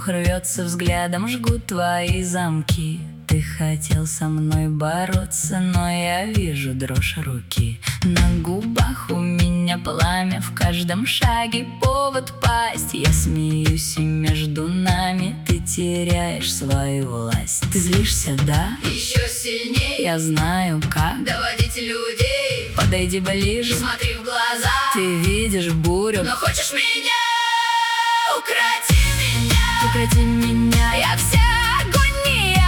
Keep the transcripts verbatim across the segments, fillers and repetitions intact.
воздух рвется, взглядом жгут твои замки. Ты хотел со мной бороться, но я вижу дрожь руки. На губах у меня пламя, в каждом шаге повод пасть. Я смеюсь, и между нами ты теряешь свою власть. Ты злишься, да? Еще сильнее Я знаю, как доводить людей. Подойди ближе, Смотри в глаза. ты видишь бурю. Но хочешь меня? Укроти меня. Укроти меня, Я вся агония.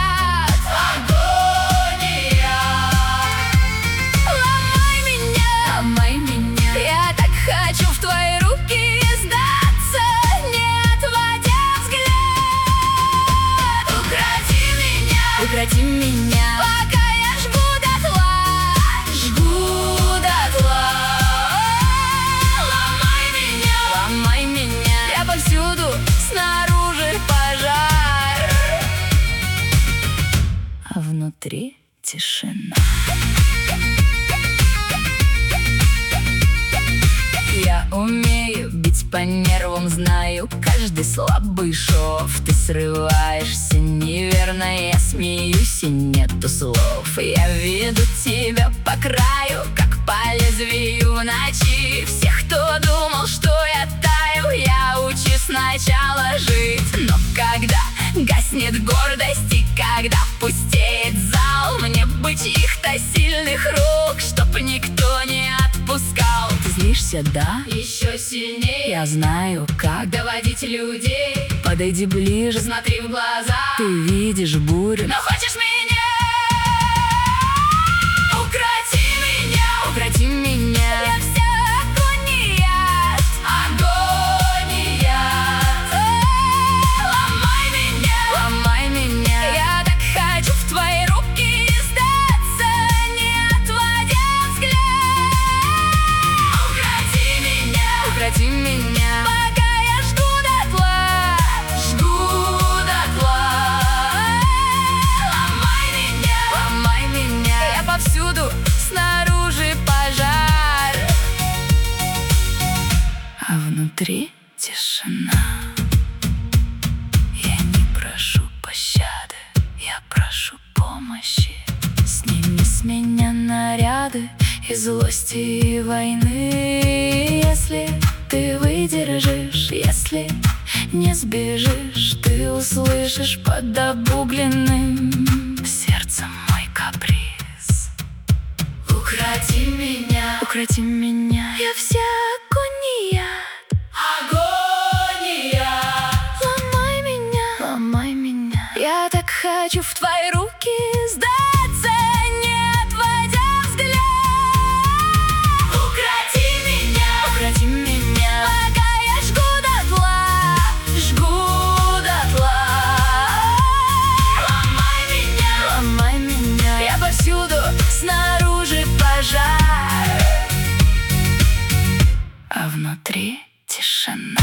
Агония. ломай меня, ломай меня. Я так хочу в твои руки сдаться, не отводя взгляд. Укроти меня. Укроти меня, Пока я жгу дотла, жгу дотла. Ломай меня. ломай меня. Я повсюду, снаружи пожар. А внутри тишина. Я умею бить по нервам, знаю каждый слабый шов. Ты срываешься неверно, я смеюсь, и нету слов. Я веду тебя по краю, как по лезвию в ночи. Всех, кто думал, что я таю, я учу сначала жить. Но когда гаснет гордость и когда пустеет зал, мне быть их-то сильных рук, чтоб никто не отпускал. Ты злишься, да? Еще сильнее Я знаю, как доводить людей. Подойди ближе, Смотри в глаза. ты видишь бурю. Но хочешь меня? Укроти меня. Укроти меня, Я вся агония. Агония. Ломай меня. ломай меня. Я так хочу в твои руки сдаться, не отводя взгляд. Укроти меня. Укроти меня, Пока я жгу дотла, жгу дотла. Ломай меня. ломай меня. Я повсюду, снаружи пожар. А внутри тишина. Я не прошу пощады, я прошу помощи. Сними с меня наряды и злости, и войны. Если ты выдержишь, если не сбежишь, ты услышишь под обугленным сердцем мой каприз. Укроти меня. Укроти меня, Я вся агония. Агония. ломай меня, ломай меня. Я так хочу в твои руки сдаться, не отводя взгляд. Укроти меня. Укроти меня, Пока я жгу дотла, жгу дотла. Ломай меня. ломай меня. Я повсюду, снаружи пожар. А внутри тишина.